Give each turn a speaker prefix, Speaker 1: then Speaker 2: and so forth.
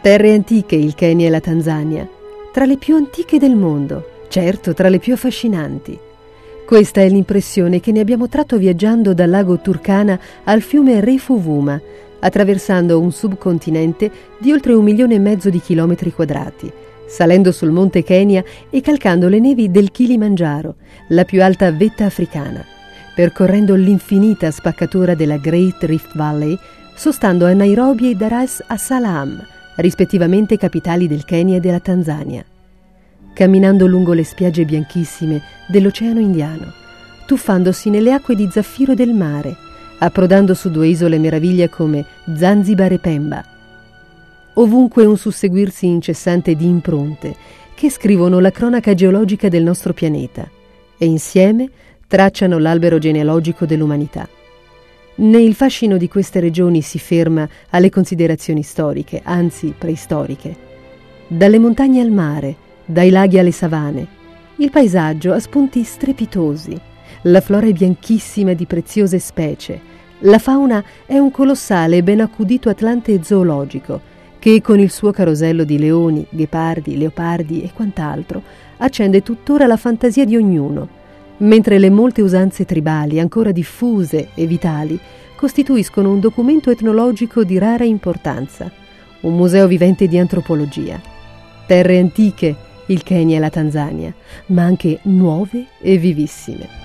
Speaker 1: Terre antiche il Kenya e la Tanzania, tra le più antiche del mondo, certo tra le più affascinanti. Questa è l'impressione che ne abbiamo tratto viaggiando dal lago Turkana al fiume Refuvuma, attraversando un subcontinente di oltre 1,5 milioni di chilometri quadrati, salendo sul monte Kenya e calcando le nevi del Kilimangiaro, la più alta vetta africana, percorrendo l'infinita spaccatura della Great Rift Valley, sostando a Nairobi e Dar es Salaam, rispettivamente capitali del Kenya e della Tanzania, camminando lungo le spiagge bianchissime dell'Oceano Indiano, tuffandosi nelle acque di zaffiro del mare, approdando su 2 isole meraviglia come Zanzibar e Pemba. Ovunque un susseguirsi incessante di impronte che scrivono la cronaca geologica del nostro pianeta e insieme tracciano l'albero genealogico dell'umanità. Né il fascino di queste regioni si ferma alle considerazioni storiche, anzi preistoriche. Dalle montagne al mare, dai laghi alle savane, il paesaggio ha spunti strepitosi, la flora è bianchissima di preziose specie, la fauna è un colossale e ben accudito atlante zoologico che con il suo carosello di leoni, ghepardi, leopardi e quant'altro accende tuttora la fantasia di ognuno, mentre le molte usanze tribali, ancora diffuse e vitali, costituiscono un documento etnologico di rara importanza, un museo vivente di antropologia. Terre antiche, il Kenya e la Tanzania, ma anche nuove e vivissime.